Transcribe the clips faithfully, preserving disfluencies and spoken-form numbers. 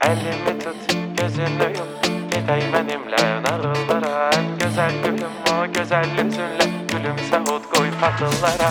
Elimi tut, gözünü yum, gidey benimle nağıllara. En güzel gülüm o güzel yüzünle, gülümse ot koy fakıllara.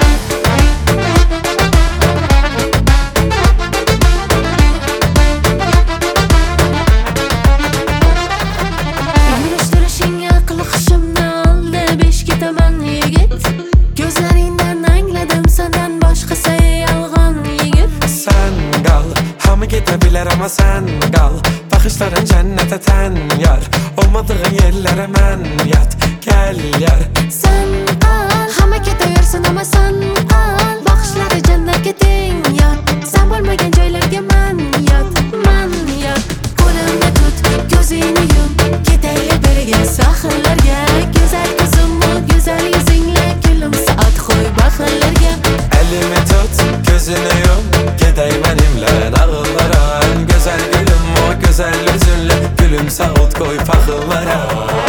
Yürüyüştürüşün akıllı kışımda aldı, beş gitaman yigit. Gözlerinden angladım senden başkası yalgan yigit. Sen kal, hamı gidebilir ama sen kal. Bakışların cennete ten yar, olmadığın yerlere men yat. Gel yar. Sen kal, hamı gideversin ama sen kal. Bakışları cennetke ten yar. Sen bo'lmagan joylarga man yat, man yat. Qo'limni tut, gözünü yum, ketaylik birga sohillarga. Güzel kızım o güzel yüzünle, gülümse at qo'y baxillarga. Elimi tut, gözünü yum, gidey benimle nağıllara. En güzel gülüm o güzel yüzünle, gülümse ot koy fakıllara.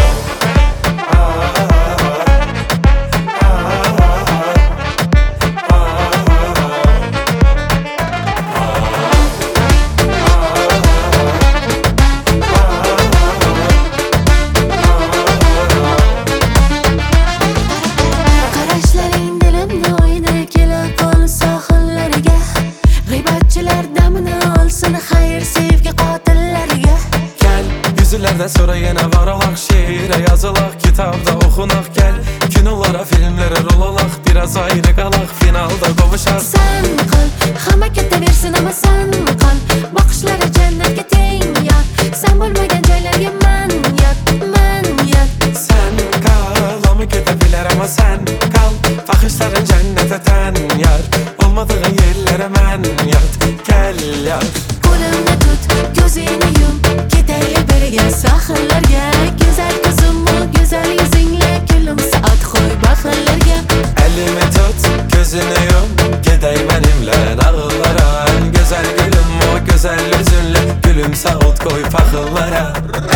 Qarashlaring dilimni o'yna, kela qol sohillarga. G'iybatchilar damini olsin, xayr sevgi qotillarga. Gel, yüzülerde sonra yine var olak. Şiire yazılak, kitapta okunak. Gel, kinolara, filmlere rol olak. Biraz ayrı kalak, finalda kovuşak. Sen qal, hamma ketaversin ama sen qal. Bakışları cennetga teng yar. Sen bo'lmagan joylarga man yat, man yat. Sen kal, o mu gidebilir ama sen kal. Bakışların cennete ten yar, olmadığın yerlere men yat. Gel yar. Qo'limni tut, gözünü yum, ketaylik birga sohillarga. Güzel kızım o güzel yüzünle, gülümse at qo'y baxillarga. Elimi tut, gözünü yum, gidey benimle nağıllara. En güzel gülüm o güzel yüzünle, gülümse ot koy fakıllara.